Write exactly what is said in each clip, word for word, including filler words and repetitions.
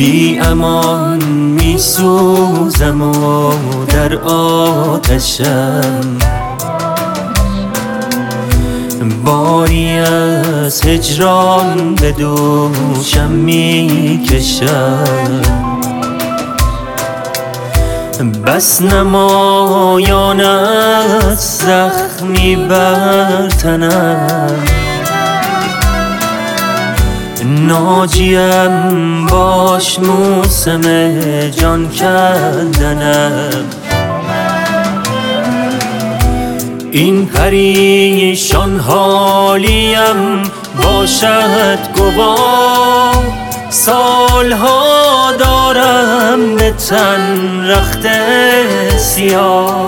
بی امان می سوزم و در آتشم، باری از هجران به دوشم می کشم. بس نمایانت زخمی بر تنم، ناجیم باش موسم جان کندنم. این پریشان حالیم باشد گواه، سالها دارم به تن رخت سیاه.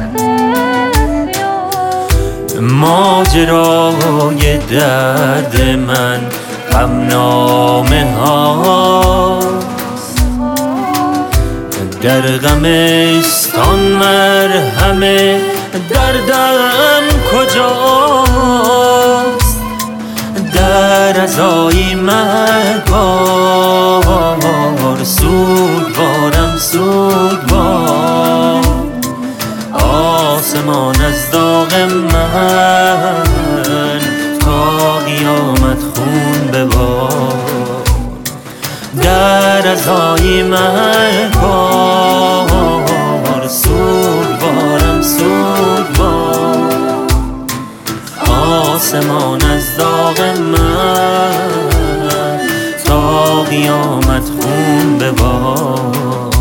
ماجرای درد من غمنامه هاست، در غمستان مرهم دردم کجاست؟ در عزای مرگبار سوگوارم سوگوار، آسمان از داغ من تا قیامت خون ببار. در عزای مرگبار سوگوارم سوگوار، آسمان از داغ من تا قیامت خون ببار.